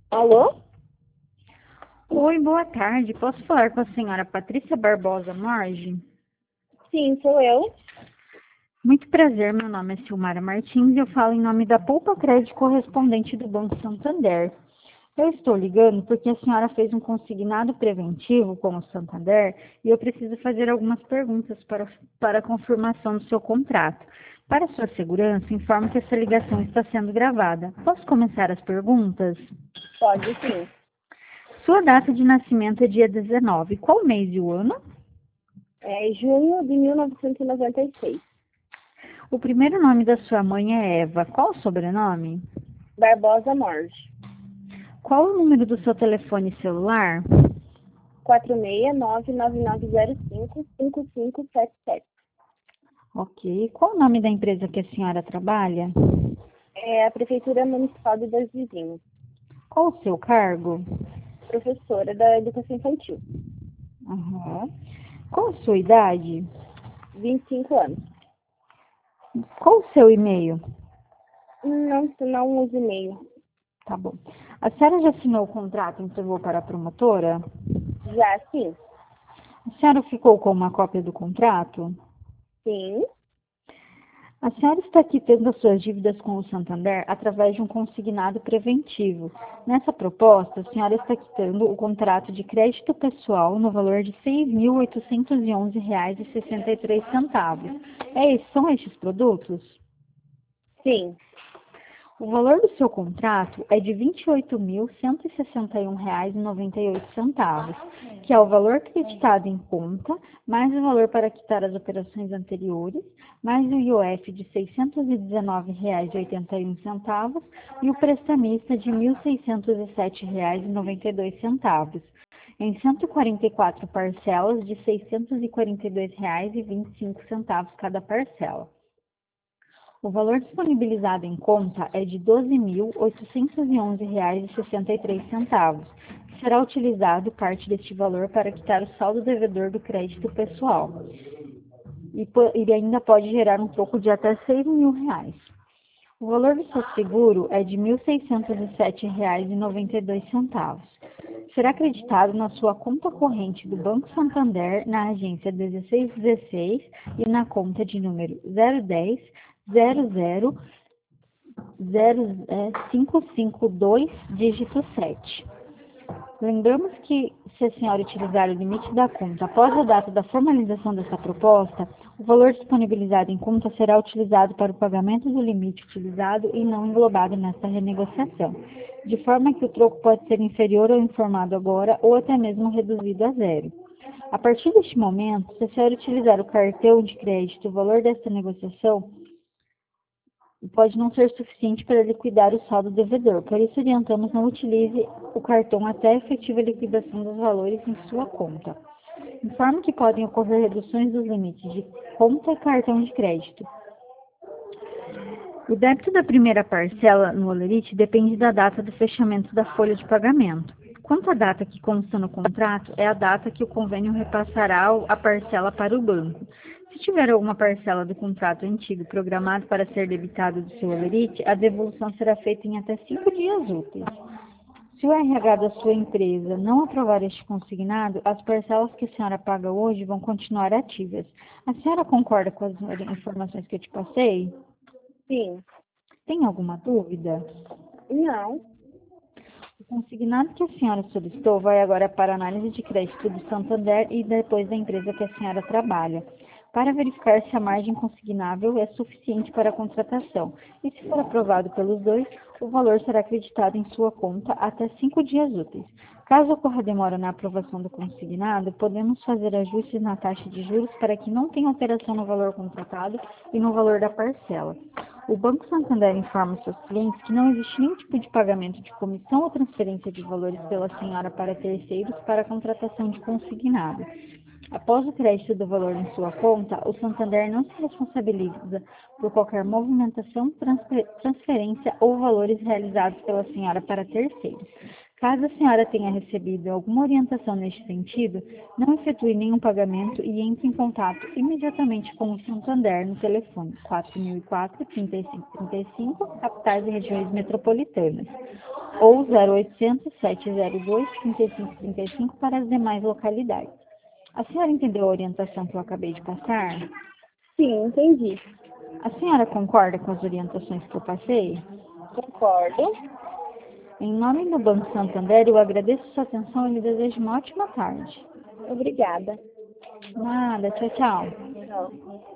Alô? Oi, boa tarde. Posso falar com a senhora Patrícia Barbosa Morge? Sim, sou eu. Muito prazer, meu nome é Silmara Martins e eu falo em nome da Poupa Crédito correspondente do Banco Santander. Eu estou ligando porque a senhora fez um consignado preventivo com o Santander e eu preciso fazer algumas perguntas para a confirmação do seu contrato. Para sua segurança, informo que essa ligação está sendo gravada. Posso começar as perguntas? Pode sim. Sua data de nascimento é dia 19. Qual mês e o ano? É junho de 1996. O primeiro nome da sua mãe é Eva. Qual o sobrenome? Barbosa Morge. Qual o número do seu telefone celular? 46999055577. Ok. Qual o nome da empresa que a senhora trabalha? É a Prefeitura Municipal de Dois Vizinhos. Qual o seu cargo? Professora da Educação Infantil. Aham. Qual a sua idade? 25 anos. Qual o seu e-mail? Não uso e-mail. Tá bom. A senhora já assinou o contrato e entregou para a promotora? Já sim. A senhora ficou com uma cópia do contrato? Sim. A senhora está quitando as suas dívidas com o Santander através de um consignado preventivo. Nessa proposta, a senhora está quitando o contrato de crédito pessoal no valor de R$ 6.811,63. São estes produtos? Sim. O valor do seu contrato é de R$ 28.161,98, que é o valor creditado em conta, mais o valor para quitar as operações anteriores, mais o IOF de R$ 619,81 e o prestamista de R$ 1.607,92, em 144 parcelas de R$ 642,25 cada parcela. O valor disponibilizado em conta é de R$ 12.811,63, que será utilizado parte deste valor para quitar o saldo devedor do crédito pessoal. E ainda pode gerar um troco de até R$ 6.000. O valor do seu seguro é de R$ 1.607,92. Será acreditado na sua conta corrente do Banco Santander, na agência 1616 e na conta de número 010 00 552, dígito 7. Lembramos que, se a senhora utilizar o limite da conta após a data da formalização dessa proposta, o valor disponibilizado em conta será utilizado para o pagamento do limite utilizado e não englobado nesta renegociação, de forma que o troco pode ser inferior ao informado agora ou até mesmo reduzido a zero. A partir deste momento, se a senhora utilizar o cartão de crédito, o valor desta negociação pode não ser suficiente para liquidar o saldo devedor. Por isso, orientamos não utilize o cartão até a efetiva liquidação dos valores em sua conta. Informo que podem ocorrer reduções dos limites de conta e cartão de crédito. O débito da primeira parcela no Olerite depende da data do fechamento da folha de pagamento. Quanto à data que consta no contrato, é a data que o convênio repassará a parcela para o banco. Se tiver alguma parcela do contrato antigo programado para ser debitado do seu Olerite, a devolução será feita em até 5 dias úteis. Se o RH da sua empresa não aprovar este consignado, as parcelas que a senhora paga hoje vão continuar ativas. A senhora concorda com as informações que eu te passei? Sim. Tem alguma dúvida? Não. O consignado que a senhora solicitou vai agora para a análise de crédito do Santander e depois da empresa que a senhora trabalha, para verificar se a margem consignável é suficiente para a contratação. E se for aprovado pelos dois, o valor será acreditado em sua conta até 5 dias úteis. Caso ocorra demora na aprovação do consignado, podemos fazer ajustes na taxa de juros para que não tenha alteração no valor contratado e no valor da parcela. O Banco Santander informa seus clientes que não existe nenhum tipo de pagamento de comissão ou transferência de valores pela senhora para terceiros para a contratação de consignado. Após o crédito do valor em sua conta, o Santander não se responsabiliza por qualquer movimentação, transferência ou valores realizados pela senhora para terceiros. Caso a senhora tenha recebido alguma orientação neste sentido, não efetue nenhum pagamento e entre em contato imediatamente com o Santander no telefone 4004-3535, capitais e regiões metropolitanas, ou 0800-702-3535 para as demais localidades. A senhora entendeu a orientação que eu acabei de passar? Sim, entendi. A senhora concorda com as orientações que eu passei? Concordo. Em nome do Banco Santander, eu agradeço sua atenção e lhe desejo uma ótima tarde. Obrigada. Nada, tchau, tchau. Tchau.